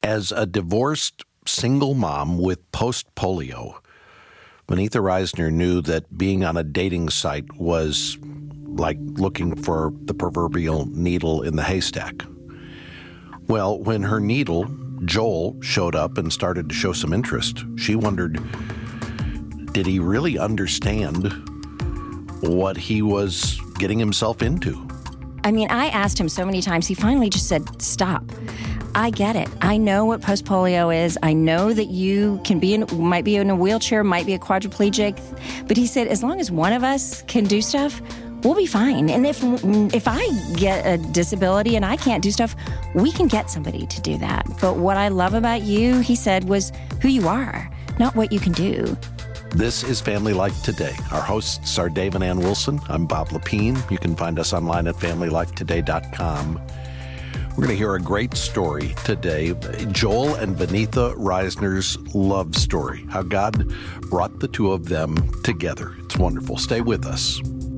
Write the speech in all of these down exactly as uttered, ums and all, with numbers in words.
As a divorced single mom with post-polio, Vinitha Reisner knew that being on a dating site was like looking for the proverbial needle in the haystack. Well, when her needle, Joel, showed up and started to show some interest, she wondered, did he really understand what he was getting himself into? I mean, I asked him so many times, he finally just said, stop. I get it. I know what post-polio is. I know that you can be in, might be in a wheelchair, might be a quadriplegic. But he said, as long as one of us can do stuff, we'll be fine. And if if I get a disability and I can't do stuff, we can get somebody to do that. But what I love about you, he said, was who you are, not what you can do. This is Family Life Today. Our hosts are Dave and Ann Wilson. I'm Bob Lepine. You can find us online at family life today dot com. We're going to hear a great story today, Joel and Vinitha Reisner's love story, how God brought the two of them together. It's wonderful. Stay with us.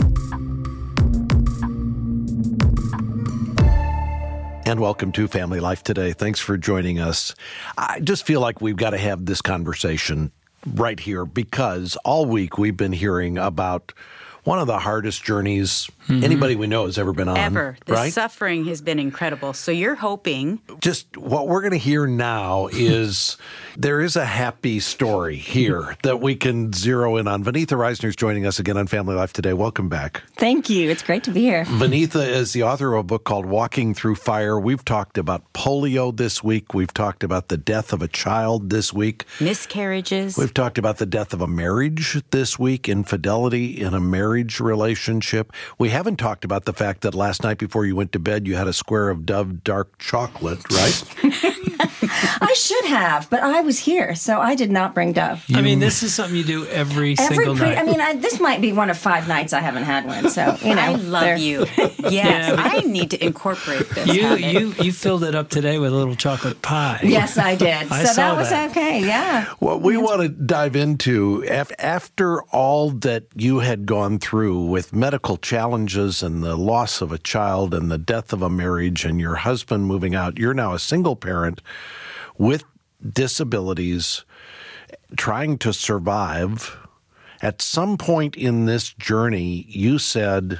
And welcome to Family Life Today. Thanks for joining us. I just feel like we've got to have this conversation right here because all week we've been hearing about one of the hardest journeys mm-hmm. anybody we know has ever been on. Ever. The right? suffering has been incredible. So you're hoping. Just what we're going to hear now is there is a happy story here that we can zero in on. Vinitha Reisner is joining us again on Family Life Today. Welcome back. Thank you. It's great to be here. Vinitha is the author of a book called Walking Through Fire. We've talked about polio this week. We've talked about the death of a child this week. Miscarriages. We've talked about the death of a marriage this week, infidelity in a marriage relationship. We haven't talked about the fact that last night before you went to bed, you had a square of Dove dark chocolate, right? I should have, but I was here, so I did not bring Dove. I mean, this is something you do every, every single pre- night. I mean, I, this might be one of five nights I haven't had one, so, you know. I love they're... you. Yes, Yeah, I need to incorporate this you, habit. you you filled it up today with a little chocolate pie. Yes, I did. I so saw that was that. okay, yeah. What we want to dive into, af- after all that you had gone through with medical challenges and the loss of a child and the death of a marriage and your husband moving out, you're now a single parent with disabilities, trying to survive. At some point in this journey, you said,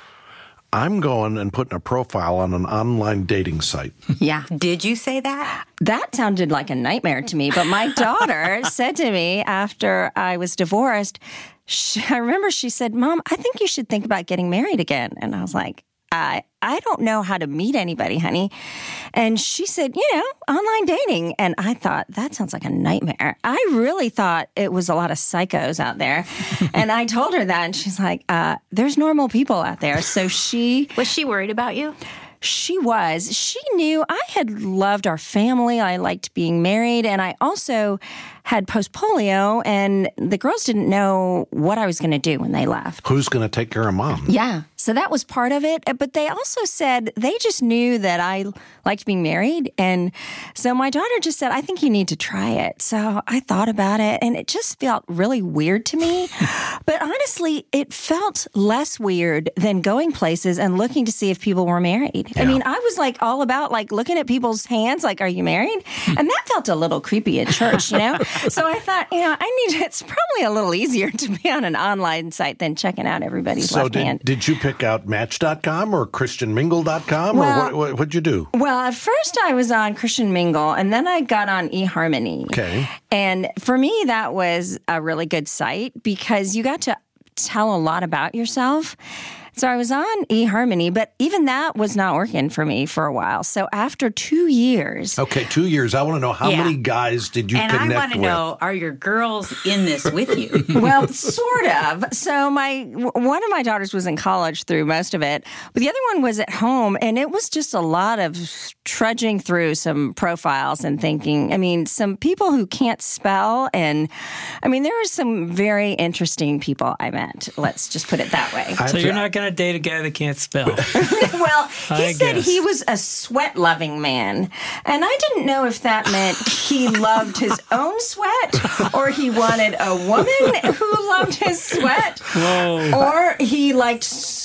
I'm going and putting a profile on an online dating site. Yeah. Did you say that? That sounded like a nightmare to me, but my daughter said to me after I was divorced, she, I remember she said, Mom, I think you should think about getting married again. And I was like, I, I don't know how to meet anybody, honey. And she said, you know, online dating. And I thought, that sounds like a nightmare. I really thought it was a lot of psychos out there. And I told her that, and she's like, uh, there's normal people out there. So she... Was she worried about you? She was. She knew I had loved our family. I liked being married. And I also had post-polio, and the girls didn't know what I was going to do when they left. Who's going to take care of Mom? Yeah. So that was part of it. But they also said they just knew that I liked being married. And so my daughter just said, I think you need to try it. So I thought about it, and it just felt really weird to me. But honestly, it felt less weird than going places and looking to see if people were married. Yeah. I mean, I was like all about like looking at people's hands, like, are you married? And that felt a little creepy at church, you know? So I thought, you know, I need, it's probably a little easier to be on an online site than checking out everybody's so left did, hand. did you pick out Match dot com or Christian Mingle dot com? Well, or what, what, what'd you do? Well, at first I was on Christian Mingle, and then I got on eHarmony. Okay. And for me, that was a really good site because you got to tell a lot about yourself. So I was on eHarmony, but even that was not working for me for a while. So after two years... Okay, two years. I want to know, how Yeah. many guys did you and connect with? I want to know, are your girls in this with you? Well, sort of. So my one of my daughters was in college through most of it, but the other one was at home, and it was just a lot of trudging through some profiles and thinking, I mean, some people who can't spell, and I mean, there were some very interesting people I met. Let's just put it that way. I- So you're not going to date a guy that can't spell. Well, he I said guess. he was a sweat-loving man, and I didn't know if that meant he loved his own sweat, or he wanted a woman who loved his sweat, Whoa. or he liked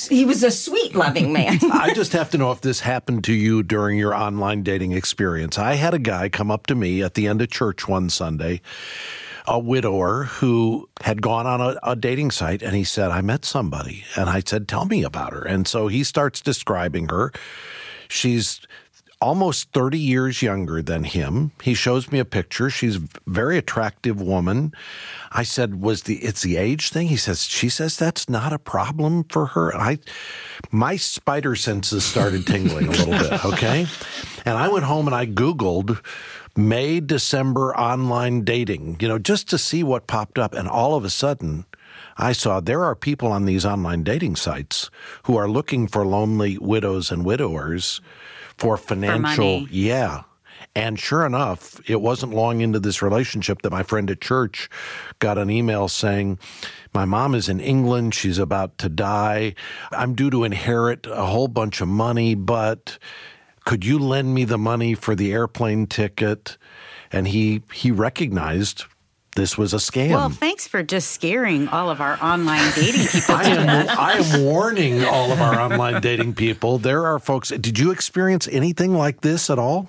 he was a sweet, loving man. I just have to know if this happened to you during your online dating experience. I had a guy come up to me at the end of church one Sunday, a widower who had gone on a, a dating site, and he said, I met somebody. And I said, tell me about her. And so he starts describing her. She's almost thirty years younger than him. He shows me a picture. She's a very attractive woman. I said, "Was the it's the age thing?" He says, "She says that's not a problem for her." I, my spider senses started tingling a little bit. Okay, and I went home and I Googled May December online dating, you know, just to see what popped up, and all of a sudden, I saw there are people on these online dating sites who are looking for lonely widows and widowers. For financial, for yeah. And sure enough, it wasn't long into this relationship that my friend at church got an email saying, my mom is in England. She's about to die. I'm due to inherit a whole bunch of money, but could you lend me the money for the airplane ticket? And he he recognized this was a scam. Well, thanks for just scaring all of our online dating people. I am, I am warning all of our online dating people. There are folks. Did you experience anything like this at all?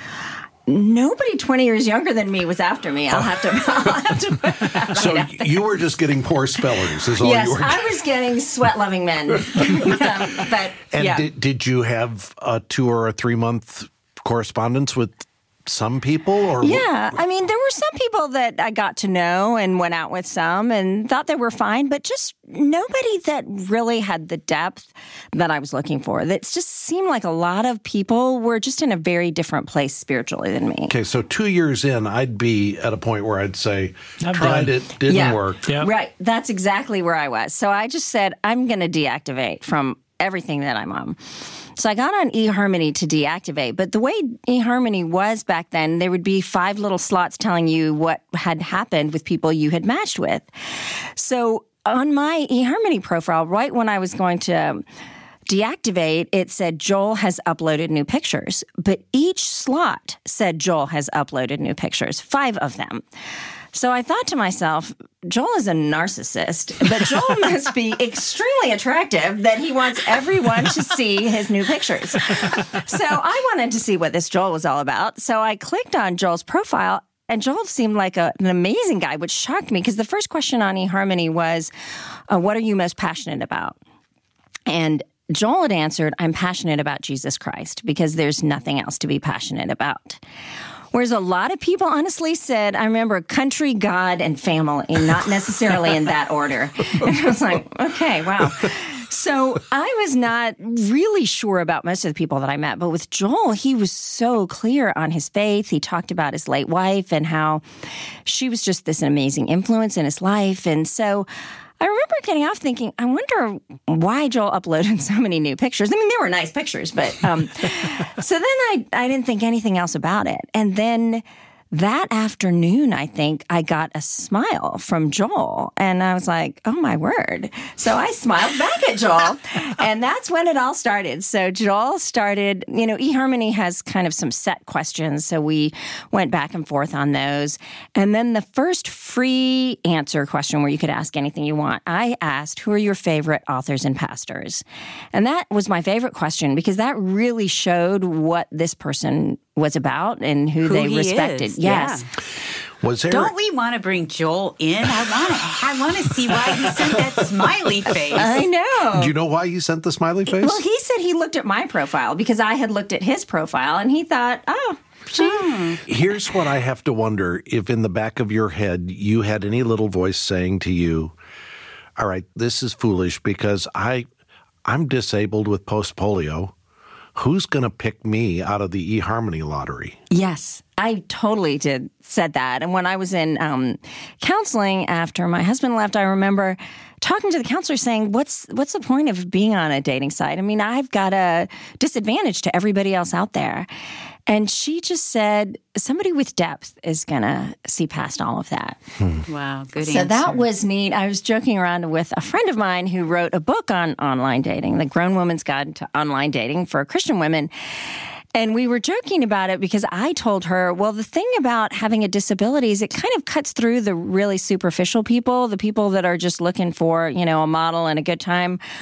Nobody twenty years younger than me was after me. I'll have to. I'll have to put that So right you were just getting poor spellers, is all yes, you were. I was getting sweat-loving men. um, but And yeah. did, did you have a two or a three month correspondence with some people? Or Yeah, I mean, there were some people that I got to know and went out with some and thought they were fine, but just nobody that really had the depth that I was looking for. That just seemed like a lot of people were just in a very different place spiritually than me. Okay, so two years in, I'd be at a point where I'd say, I'm tried done. it, didn't Yeah. work. Yep. Right. That's exactly where I was. So I just said, I'm going to deactivate from everything that I'm on. So I got on eHarmony to deactivate, but the way eHarmony was back then, there would be five little slots telling you what had happened with people you had matched with. So on my eHarmony profile, right when I was going to deactivate, it said Joel has uploaded new pictures, but each slot said Joel has uploaded new pictures, five of them. So I thought to myself, Joel is a narcissist, but Joel must be extremely attractive that he wants everyone to see his new pictures. So I wanted to see what this Joel was all about. So I clicked on Joel's profile, and Joel seemed like a, an amazing guy, which shocked me because the first question on eHarmony was, uh, what are you most passionate about? And Joel had answered, I'm passionate about Jesus Christ because there's nothing else to be passionate about. Whereas a lot of people honestly said, I remember country, God, and family, not necessarily in that order. And I was like, okay, wow. So I was not really sure about most of the people that I met. But with Joel, he was so clear on his faith. He talked about his late wife and how she was just this amazing influence in his life. And so I remember getting off thinking, I wonder why Joel uploaded so many new pictures. I mean, they were nice pictures, but um, so then I, I didn't think anything else about it. And then that afternoon, I think I got a smile from Joel, and I was like, oh my word. So I smiled back at Joel, and that's when it all started. So Joel started, you know, eHarmony has kind of some set questions, so we went back and forth on those. And then the first free answer question where you could ask anything you want, I asked, who are your favorite authors and pastors? And that was my favorite question because that really showed what this person was about and who, Who they he respected. is, Yes. yeah. Was there? Don't we want to bring Joel in? I want to. I want to see why he sent that smiley face. I know. Do you know why he sent the smiley face? Well, he said he looked at my profile because I had looked at his profile and he thought, oh, gee. Here's what I have to wonder if in the back of your head you had any little voice saying to you, all right, this is foolish because I, I'm disabled with post-polio. Who's going to pick me out of the eHarmony lottery? Yes, I totally did said that. And when I was in um, counseling after my husband left, I remember talking to the counselor saying, what's what's the point of being on a dating site? I mean, I've got a disadvantage to everybody else out there. And she just said, somebody with depth is going to see past all of that. Wow, good So answer. that was neat. I was joking around with a friend of mine who wrote a book on online dating, The Grown Woman's Guide to Online Dating for Christian Women. And we were joking about it because I told her, well, the thing about having a disability is it kind of cuts through the really superficial people, the people that are just looking for, you know, a model and a good time.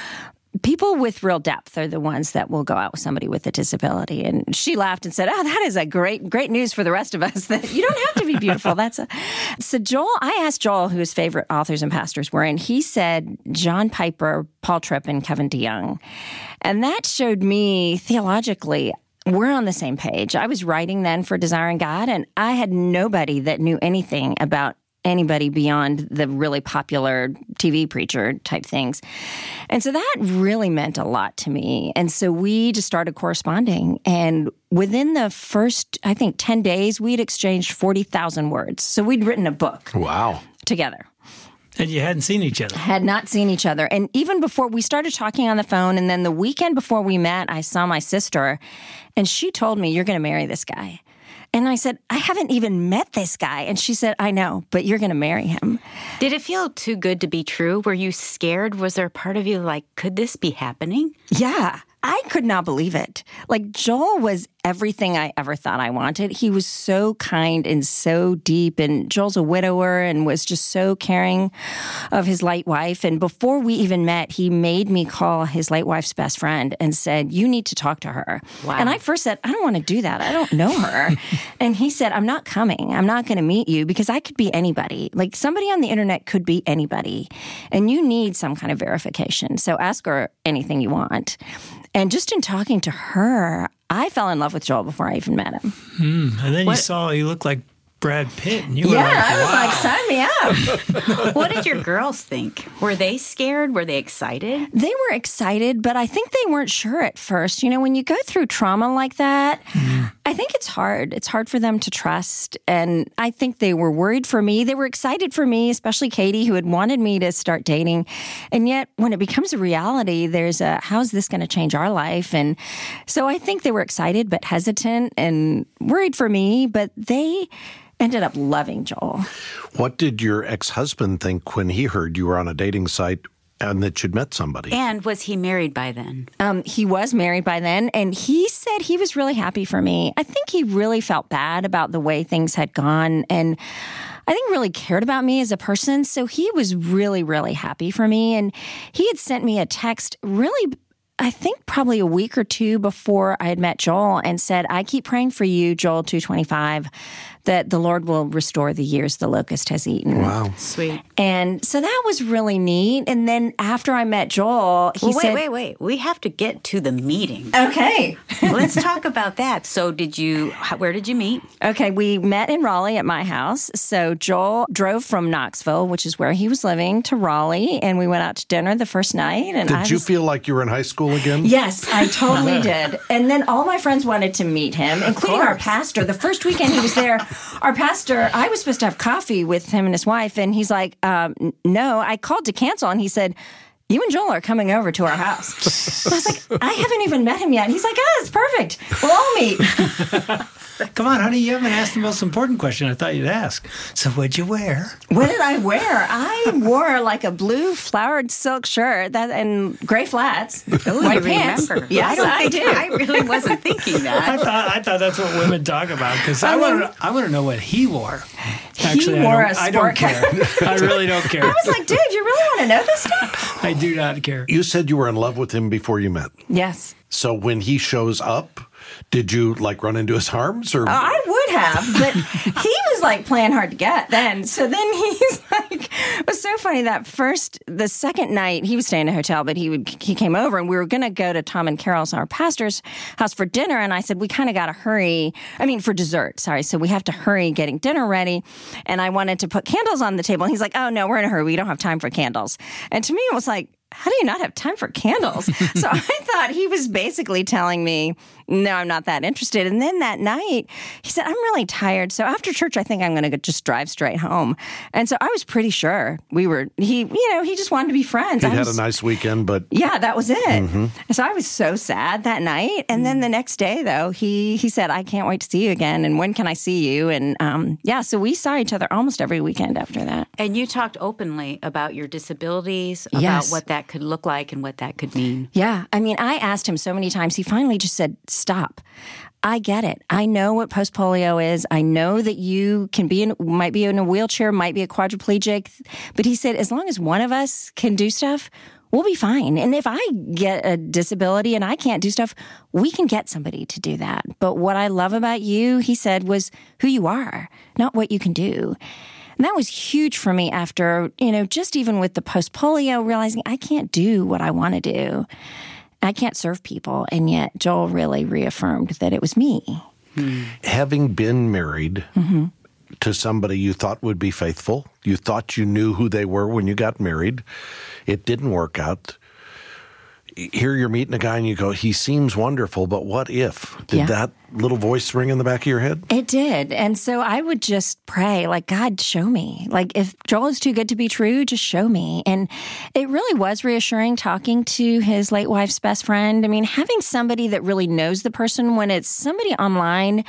people with real depth are the ones that will go out with somebody with a disability. And she laughed and said, oh, that is a great, great news for the rest of us that you don't have to be beautiful. That's a... So Joel, I asked Joel who his favorite authors and pastors were, and he said John Piper, Paul Tripp, and Kevin DeYoung. And that showed me theologically, we're on the same page. I was writing then for Desiring God, and I had nobody that knew anything about anybody beyond the really popular T V preacher type things. And so that really meant a lot to me. And so we just started corresponding. And within the first, I think, ten days, we'd exchanged forty thousand words. So we'd written a book. Wow. Together. And you hadn't seen each other. Had not seen each other. And even before we started talking on the phone, and then the weekend before we met, I saw my sister, and she told me, you're going to marry this guy. And I said, I haven't even met this guy. And she said, I know, but you're going to marry him. Did it feel too good to be true? Were you scared? Was there a part of you like, could this be happening? Yeah. I could not believe it. Like, Joel was everything I ever thought I wanted. He was so kind and so deep. And Joel's a widower and was just so caring of his late wife. And before we even met, he made me call his late wife's best friend and said, you need to talk to her. Wow. And I first said, I don't want to do that. I don't know her. And he said, I'm not coming. I'm not going to meet you because I could be anybody. Like, somebody on the internet could be anybody. And you need some kind of verification. So ask her anything you want. And just in talking to her, I fell in love with Joel before I even met him. Mm, and then What? you saw he looked like Brad Pitt, and you were Yeah, like, I was wow. like, sign me up. What did your girls think? Were they scared? Were they excited? They were excited, but I think they weren't sure at first. You know, when you go through trauma like that, mm. I think it's hard. It's hard for them to trust. And I think they were worried for me. They were excited for me, especially Katie, who had wanted me to start dating. And yet, when it becomes a reality, there's a, how's this going to change our life? And so I think they were excited, but hesitant and worried for me, but they ended up loving Joel. What did your ex-husband think when he heard you were on a dating site and that you'd met somebody? And was he married by then? Um, he was married by then, and he said he was really happy for me. I think he really felt bad about the way things had gone, and I think really cared about me as a person. So he was really, really happy for me. And he had sent me a text really, I think probably a week or two before I had met Joel, and said, I keep praying for you, Joel two twenty-five, that the Lord will restore the years the locust has eaten. Wow. Sweet. And so that was really neat. And then after I met Joel, he well, wait, said... wait, wait. We have to get to the meeting. Okay. Let's talk about that. So did you, where did you meet? Okay, we met in Raleigh at my house. So Joel drove from Knoxville, which is where he was living, to Raleigh, and we went out to dinner the first night. And Did I you was, feel like you were in high school again? Yes, I totally did. And then all my friends wanted to meet him, including our pastor. The first weekend he was there, our pastor, I was supposed to have coffee with him and his wife, and he's like, um, no, I called to cancel, and he said, you and Joel are coming over to our house. I was like, I haven't even met him yet. And he's like, oh, it's perfect. We'll all meet. Come on, honey, you haven't asked the most important question I thought you'd ask. So what'd you wear? What did I wear? I wore like a blue flowered silk shirt that and gray flats, Oh, white you pants. remember. Yes, I, don't I think, do. I really wasn't thinking I that. thought I thought that's what women talk about, because I I want mean- to I want to know what he wore. Actually, wore I don't, a I don't sport care. I really don't care. I was like, dude, you really want to know this stuff? I do not care. You said you were in love with him before you met. Yes. So when he shows up, did you like run into his arms or? I would have, but he was like playing hard to get then. So then he's like, it was so funny that first, the second night, he was staying in a hotel, but he would, he came over and we were going to go to Tom and Carol's, our pastor's house, for dinner. And I said, we kind of got to hurry. I mean, for dessert, sorry. So we have to hurry getting dinner ready. And I wanted to put candles on the table. And he's like, oh no, we're in a hurry. We don't have time for candles. And to me, it was like, how do you not have time for candles? So I thought he was basically telling me, no, I'm not that interested. And then that night, he said, I'm really tired. So after church, I think I'm going to just drive straight home. And so I was pretty sure we were, he, you know, he just wanted to be friends. He'd I had was, a nice weekend, but yeah, that was it. Mm-hmm. So I was so sad that night. And then the next day, though, he he said, I can't wait to see you again. And when can I see you? And um, yeah, so we saw each other almost every weekend after that. And you talked openly about your disabilities, about Yes. what that could look like and what that could mean. Yeah. I mean, I asked him so many times. He finally just said, stop. I get it. I know what post polio is. I know that you can be in, might be in a wheelchair, might be a quadriplegic. But he said, as long as one of us can do stuff, we'll be fine. And if I get a disability and I can't do stuff, we can get somebody to do that. But what I love about you, he said, was who you are, not what you can do. And that was huge for me after, you know, just even with the post-polio, realizing I can't do what I want to do. I can't serve people. And yet Joel really reaffirmed that it was me. Hmm. Having been married mm-hmm. to somebody you thought would be faithful, you thought you knew who they were when you got married, it didn't work out. Here you're meeting a guy and you go, he seems wonderful, but what if? Did yeah. that little voice ring in the back of your head? It did. And so I would just pray, like, God, show me. Like, if Joel is too good to be true, just show me. And it really was reassuring talking to his late wife's best friend. I mean, having somebody that really knows the person when it's somebody online,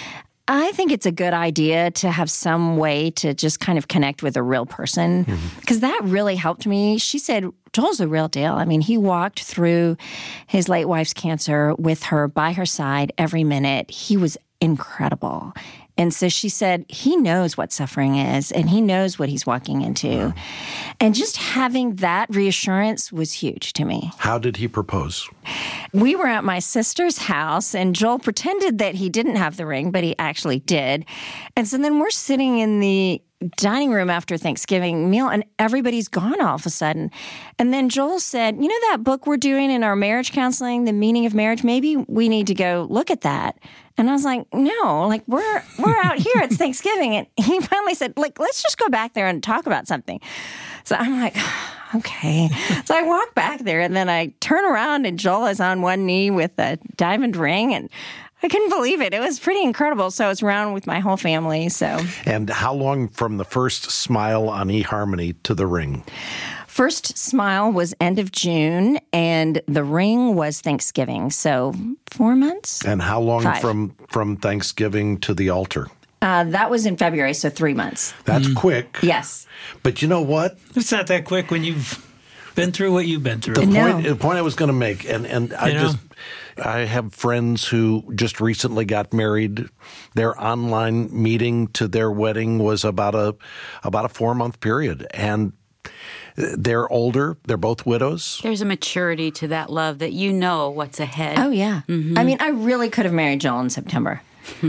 I think it's a good idea to have some way to just kind of connect with a real person, because mm-hmm. that really helped me. She said, Joel's the real deal. I mean, he walked through his late wife's cancer with her by her side every minute. He was incredible. And so she said, he knows what suffering is, and he knows what he's walking into. Mm. And just having that reassurance was huge to me. How did he propose? We were at my sister's house, and Joel pretended that he didn't have the ring, but he actually did. And so then we're sitting in the dining room after Thanksgiving meal, and everybody's gone all of a sudden. And then Joel said, you know that book we're doing in our marriage counseling, The Meaning of Marriage? Maybe we need to go look at that. And I was like, no, like we're we're out here, it's Thanksgiving. And he finally said, like, let's just go back there and talk about something. So I'm like, okay. So I walk back there, and then I turn around, and Joel is on one knee with a diamond ring, and I couldn't believe it. It was pretty incredible. So it's around with my whole family. So. And how long from the first smile on eHarmony to the ring? First smile was end of June, and the ring was Thanksgiving. So four months. And how long Five. from from Thanksgiving to the altar? Uh, that was in February, so three months. That's mm. quick. Yes. But you know what? It's not that quick when you've been through what you've been through. The no. point, the point I was going to make, and, and I know? just... I have friends who just recently got married. Their online meeting to their wedding was about a about a four-month period. And they're older. They're both widows. There's a maturity to that love that you know what's ahead. Oh, yeah. Mm-hmm. I mean, I really could have married Joel in September.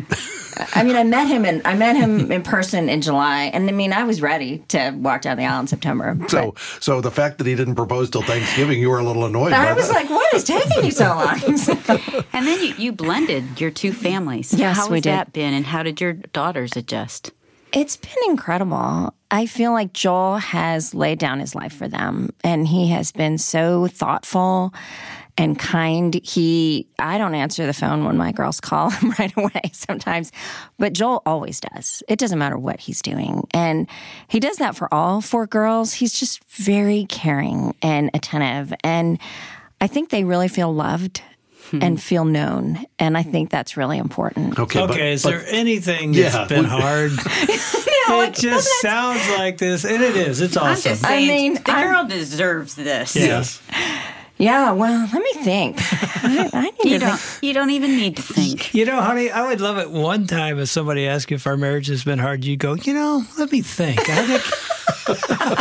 I mean, I met him in I met him in person in July, and I mean, I was ready to walk down the aisle in September. So, so the fact that he didn't propose till Thanksgiving, you were a little annoyed. I by was that. like, "What is taking you so long?" And then you, you blended your two families. Yes, how we has did. that been, and how did your daughters adjust? It's been incredible. I feel like Joel has laid down his life for them, and he has been so thoughtful and kind. He, I don't answer the phone when my girls call him right away sometimes, but Joel always does. It doesn't matter what he's doing. And he does that for all four girls. He's just very caring and attentive. And I think they really feel loved hmm. and feel known. And I think that's really important. Okay, okay but, is but, there anything that's yeah, been hard? No, it like, just well, sounds like this, and it is. It's awesome. I'm just saying, I mean, the I'm, girl deserves this. Yes. Yeah, well, let me think. I, I need you to don't. think. You don't even need to think. You know, honey, I would love it one time if somebody asked if our marriage has been hard. You go, you know, let me think. I think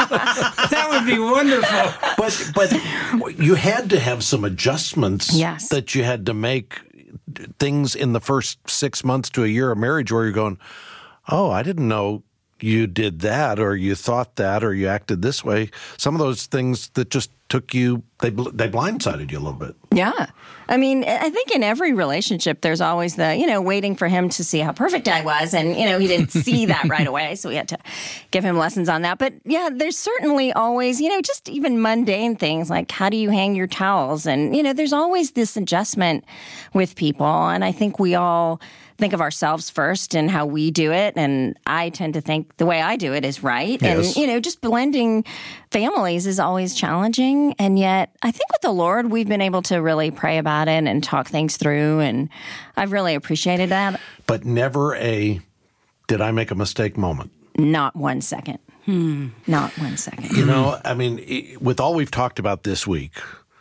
that would be wonderful. But but you had to have some adjustments. Yes. That you had to make. Things in the first six months to a year of marriage where you're going, oh, I didn't know you did that, or you thought that, or you acted this way. Some of those things that just took you, they they blindsided you a little bit. Yeah. I mean, I think in every relationship, there's always the, you know, waiting for him to see how perfect I was. And, you know, he didn't see that right away. So we had to give him lessons on that. But yeah, there's certainly always, you know, just even mundane things like how do you hang your towels? And, you know, there's always this adjustment with people. And I think we all think of ourselves first and how we do it. And I tend to think the way I do it is right. Yes. And, you know, just blending families is always challenging. And yet I think with the Lord, we've been able to really pray about it and talk things through. And I've really appreciated that. But never a, did I make a mistake moment? Not one second. Hmm. Not one second. You know, I mean, with all we've talked about this week,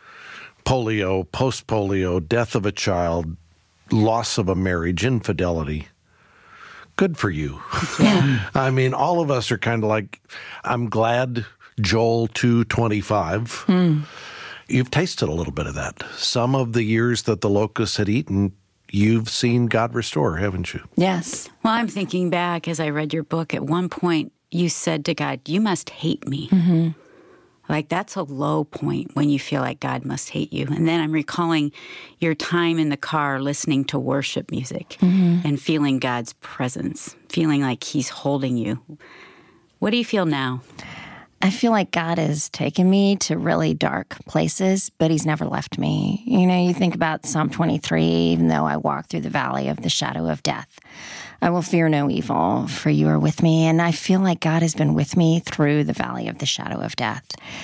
polio, post-polio, death of a child, loss of a marriage, infidelity. Good for you. Yeah. I mean, all of us are kind of like, I'm glad Joel two twenty-five. Hmm. You've tasted a little bit of that. Some of the years that the locusts had eaten, you've seen God restore, haven't you? Yes. Well, I'm thinking back as I read your book. At one point, you said to God, you must hate me. Mm-hmm. Like, that's a low point when you feel like God must hate you. And then I'm recalling your time in the car listening to worship music mm-hmm. and feeling God's presence, feeling like he's holding you. What do you feel now? I feel like God has taken me to really dark places, but he's never left me. You know, you think about Psalm twenty-three, even though I walk through the valley of the shadow of death, I will fear no evil, for you are with me. And I feel like God has been with me through the valley of the shadow of death.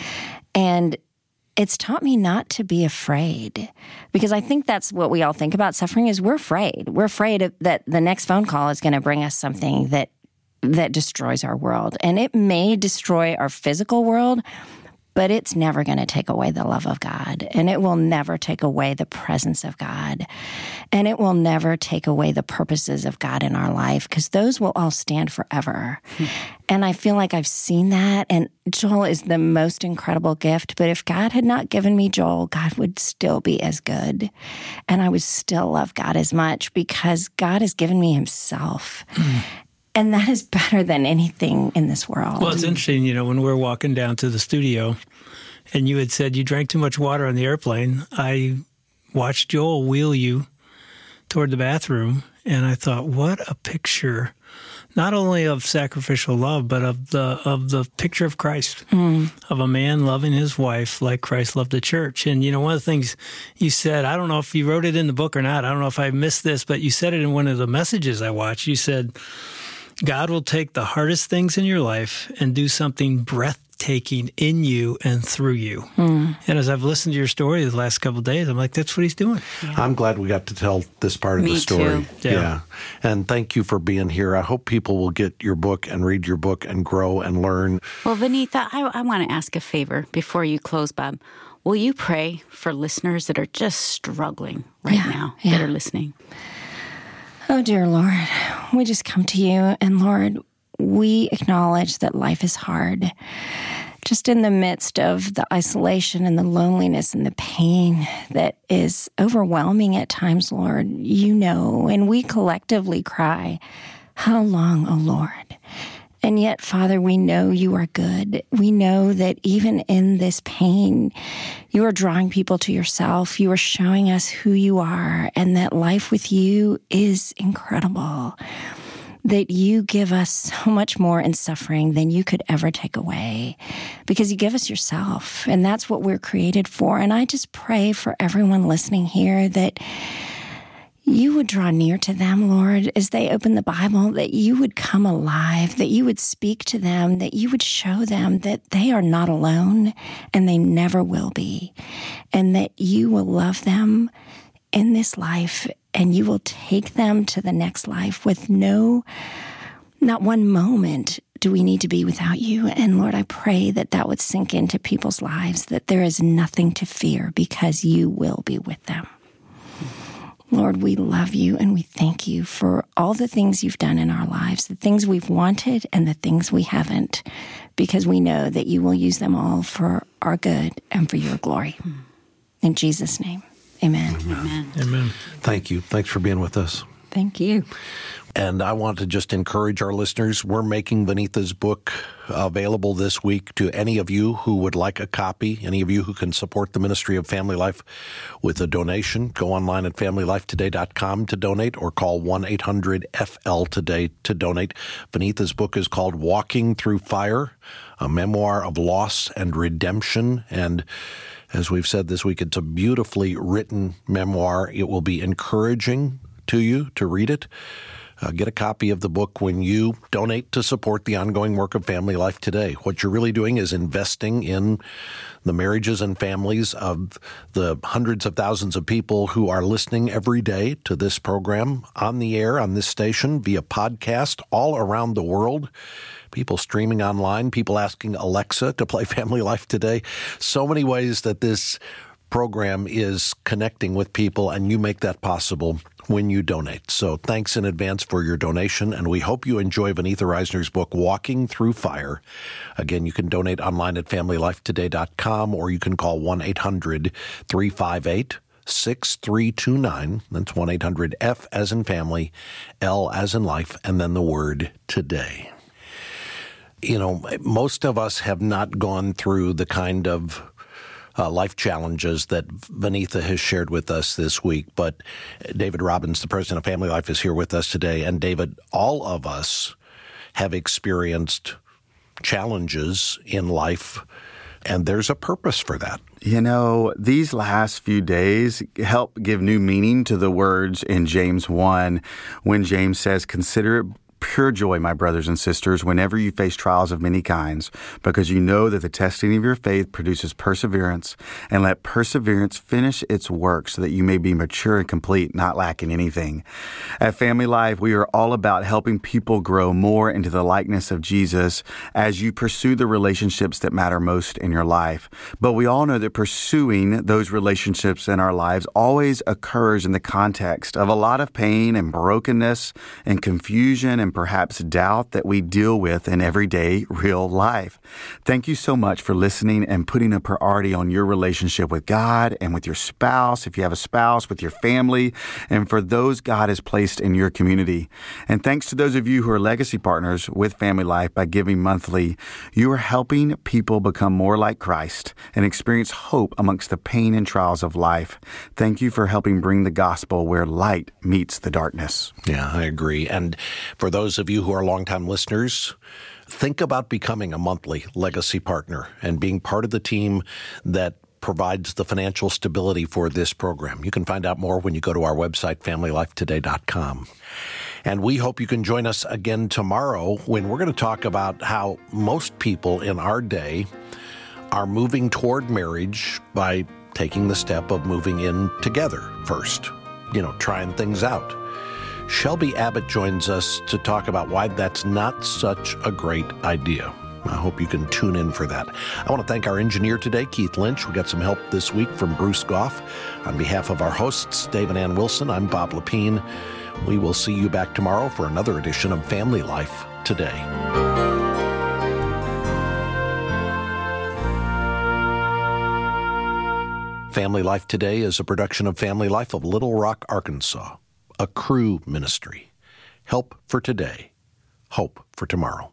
And it's taught me not to be afraid, because I think that's what we all think about suffering is we're afraid. We're afraid of, that the next phone call is going to bring us something that that destroys our world. And it may destroy our physical world, but it's never going to take away the love of God. And it will never take away the presence of God. And it will never take away the purposes of God in our life, because those will all stand forever. Hmm. And I feel like I've seen that. And Joel is the most incredible gift. But if God had not given me Joel, God would still be as good. And I would still love God as much, because God has given me himself. Hmm. And that is better than anything in this world. Well, it's interesting, you know, when we're walking down to the studio and you had said you drank too much water on the airplane, I watched Joel wheel you toward the bathroom, and I thought, what a picture, not only of sacrificial love, but of the of the picture of Christ, mm. of a man loving his wife like Christ loved the church. And, you know, one of the things you said, I don't know if you wrote it in the book or not, I don't know if I missed this, but you said it in one of the messages I watched. You said, God will take the hardest things in your life and do something breathtaking in you and through you. Mm. And as I've listened to your story the last couple of days, I'm like, that's what he's doing. Yeah. I'm glad we got to tell this part of Me the story. Too. Yeah. yeah. And thank you for being here. I hope people will get your book and read your book and grow and learn. Well, Vinitha, I, I want to ask a favor before you close, Bob. Will you pray for listeners that are just struggling right yeah. now, yeah. that are listening? Oh, dear Lord, we just come to you, and Lord, we acknowledge that life is hard. Just in the midst of the isolation and the loneliness and the pain that is overwhelming at times, Lord, you know, and we collectively cry, how long, O Lord? And yet, Father, we know you are good. We know that even in this pain, you are drawing people to yourself. You are showing us who you are, and that life with you is incredible. That you give us so much more in suffering than you could ever take away, because you give us yourself, and that's what we're created for. And I just pray for everyone listening here that you would draw near to them, Lord, as they open the Bible, that you would come alive, that you would speak to them, that you would show them that they are not alone and they never will be, and that you will love them in this life and you will take them to the next life with no, not one moment do we need to be without you. And Lord, I pray that that would sink into people's lives, that there is nothing to fear because you will be with them. Lord, we love you and we thank you for all the things you've done in our lives, the things we've wanted and the things we haven't, because we know that you will use them all for our good and for your glory. In Jesus' name, amen. Amen. Amen. Thank you. Thanks for being with us. Thank you. And I want to just encourage our listeners. We're making Vinitha's book available this week to any of you who would like a copy, any of you who can support the ministry of Family Life with a donation. Go online at family life today dot com to donate, or call one eight hundred F L today to donate. Vinitha's book is called Walking Through Fire, a memoir of loss and redemption. And as we've said this week, it's a beautifully written memoir. It will be encouraging to you to read it. Uh, get a copy of the book when you donate to support the ongoing work of Family Life Today. What you're really doing is investing in the marriages and families of the hundreds of thousands of people who are listening every day to this program on the air, on this station, via podcast all around the world. People streaming online, people asking Alexa to play Family Life Today. So many ways that this program is connecting with people, and you make that possible when you donate. So thanks in advance for your donation, and we hope you enjoy Vaneetha Reisner's book, Walking Through Fire. Again, you can donate online at family life today dot com, or you can call one eight hundred three five eight six three two nine. That's one eight hundred F as in family, L as in life, and then the word today. You know, most of us have not gone through the kind of Uh, life challenges that Vaneetha has shared with us this week. But David Robbins, the president of Family Life, is here with us today. And David, all of us have experienced challenges in life, and there's a purpose for that. You know, these last few days help give new meaning to the words in James one when James says, "Consider it pure joy, my brothers and sisters, whenever you face trials of many kinds, because you know that the testing of your faith produces perseverance, and let perseverance finish its work so that you may be mature and complete, not lacking anything." At Family Life, we are all about helping people grow more into the likeness of Jesus as you pursue the relationships that matter most in your life. But we all know that pursuing those relationships in our lives always occurs in the context of a lot of pain and brokenness and confusion and perhaps doubt that we deal with in everyday real life. Thank you so much for listening and putting a priority on your relationship with God and with your spouse, if you have a spouse, with your family, and for those God has placed in your community. And thanks to those of you who are legacy partners with Family Life by giving monthly, you are helping people become more like Christ and experience hope amongst the pain and trials of life. Thank you for helping bring the gospel where light meets the darkness. Yeah, I agree. And for those of you who are longtime listeners, think about becoming a monthly legacy partner and being part of the team that provides the financial stability for this program. You can find out more when you go to our website, family life today dot com. And we hope you can join us again tomorrow when we're going to talk about how most people in our day are moving toward marriage by taking the step of moving in together first, you know, trying things out. Shelby Abbott joins us to talk about why that's not such a great idea. I hope you can tune in for that. I want to thank our engineer today, Keith Lynch. We got some help this week from Bruce Goff. On behalf of our hosts, Dave and Ann Wilson, I'm Bob Lepine. We will see you back tomorrow for another edition of Family Life Today. Family Life Today is a production of Family Life of Little Rock, Arkansas, a Cru ministry. Help for today, hope for tomorrow.